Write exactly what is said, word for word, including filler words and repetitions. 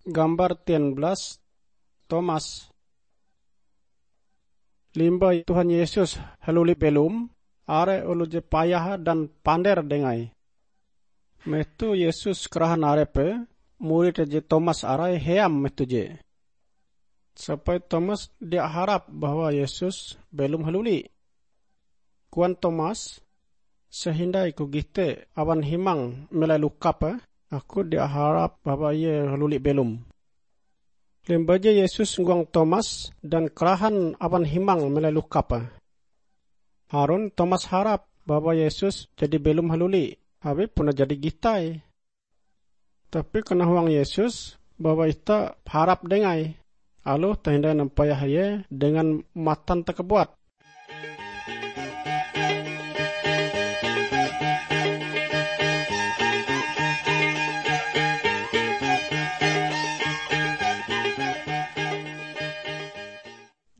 Gambar tian belas, Thomas. Limba Tuhan Yesus haluli belum, are ulu je payah dan pander dengai. Metu Yesus kerahan arepe, murid je Thomas arai heam metu je. Sampai Thomas dia harap bahwa Yesus belum haluli. Kuan Thomas, sehindai ku gite awan himang melai lukap, aku dia harap bahwa ia haluli belum. Lembaja Yesus nguang Thomas dan kerahan awan himang melai lukap. Harun Thomas harap bahwa Yesus jadi belum haluli, habis pun jadi gitai. Tapi kena huang Yesus bahwa ita harap dengai. Alu tenda nampayah ye dengan matan tak kebuat.